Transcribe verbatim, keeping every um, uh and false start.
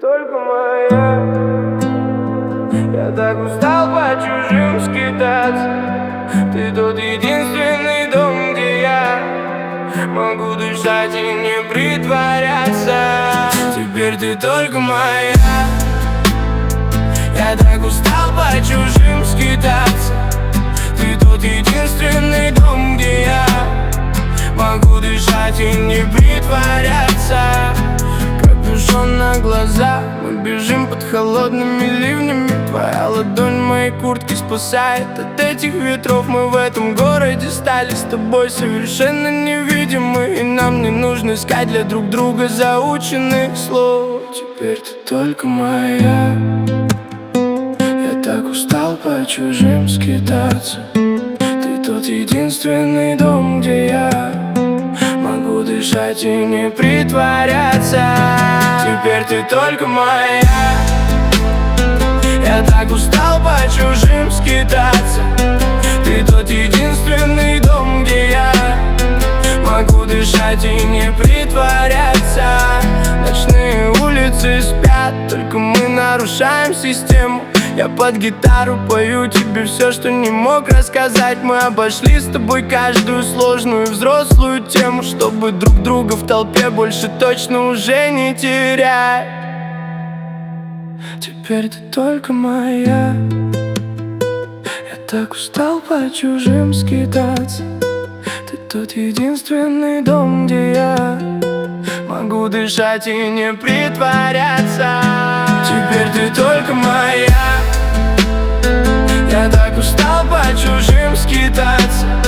только моя. Я так устал по чужим скитаться. Ты тот единственный дом, где я могу дышать и не притворяться. Теперь ты только моя. Я так устал по чужим скитаться. Ты тот единственный дом, где я могу дышать и не притворяться. Капюшон на глаза, мы бежим под холодными ливнями. Твоя ладонь в моей куртке спасает от этих ветров. Мы в этом городе стали с тобой совершенно невидимы, и нам не нужно искать для друг друга заученных слов. Теперь ты только моя. Я так устал по чужим скитаться. Ты тот единственный дом, где я могу дышать и не притворяться. Теперь ты только моя. Я так устал по чужим скитаться. Ты тот единственный дом, где я могу дышать и не притворяться. Ночные улицы спят, только мы нарушаем систему. Я под гитару пою тебе все, что не мог рассказать. Мы обошли с тобой каждую сложную взрослую тему, чтобы друг друга в толпе больше точно уже не терять. Теперь ты только моя. Я так устал по чужим скитаться. Ты тот единственный дом, где я могу дышать и не притворяться. Теперь ты только моя. Я так устал по чужим скитаться.